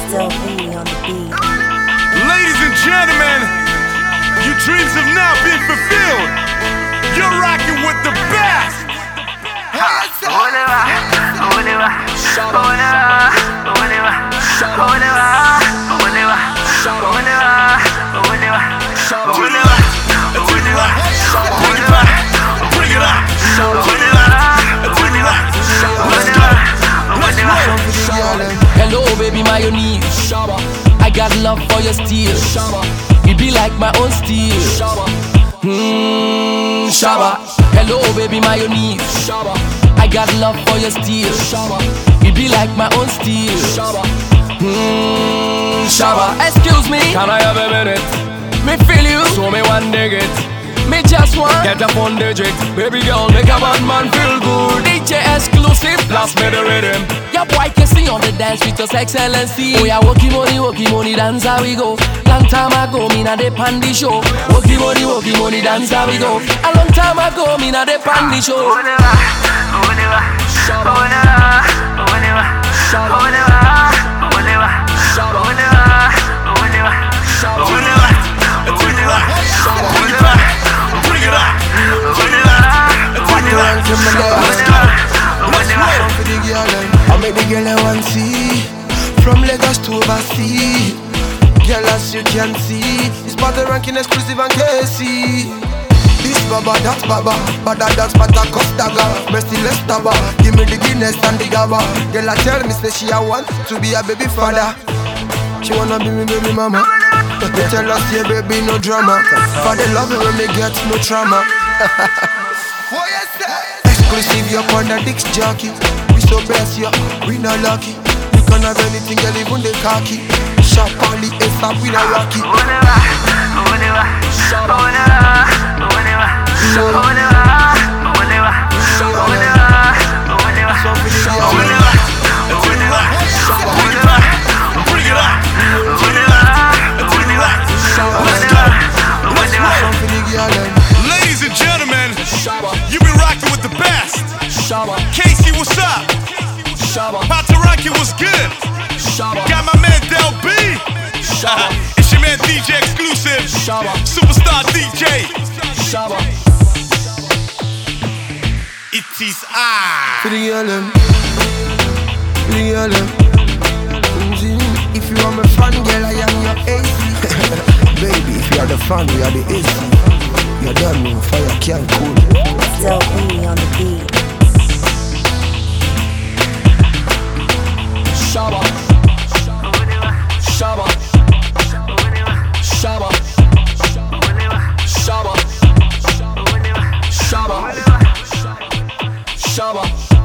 Still be on the beat. Ladies and gentlemen, your dreams have now been fulfilled. You're rocking with the best. Hello baby mayonnaise, I got love for your steel. You be like my own steel. Shabba. Hello baby mayonnaise, I got love for your steel. You be like my own steel. Shabba. Excuse me, Can I have a minute? me feel you. Show me one digit. Me just want Get up on digit. Baby girl, make a bad man feel good. DJ exclusive. Blast me the rhythm. Your boy can sing on the dance with us excellency. Oh yeah, worky money, dance how we go. Long time ago, me na the pandy show. Worky money, dance how we go. A long time ago, me na the pandy show. I make the girl I want see from Lagos to overseas. Girl, as you can see, it's part the ranking exclusive and KC. This baba, that baba, but that's Pata Costaga. Merciless Taba, give me the Guinness and the Gaba. Girl, I tell me say she I want to be a baby father. She wanna be me baby mama. They tell us yeah baby no drama. For the love when me get no trauma. Exclusive, you're on the Dick's jockey. We so blessed, yeah, we not lucky. We can have anything, girl, even the khaki. Sharp on the ASAP, we not lucky. Ladies and gentlemen, you've been rocking with the best. Casey, what's up? Pataraki, what's good? Got my man Del B. It's your man DJ Exclusive, Superstar DJ. It is I. For the girl, if you are my fan, girl, I am your AC. Baby, if you are the fan, we are the AC. You're done, no fire can't cool. Still be on the beat. Shabba. Shabba. Shabba. Shabba. Shabba. Shabba.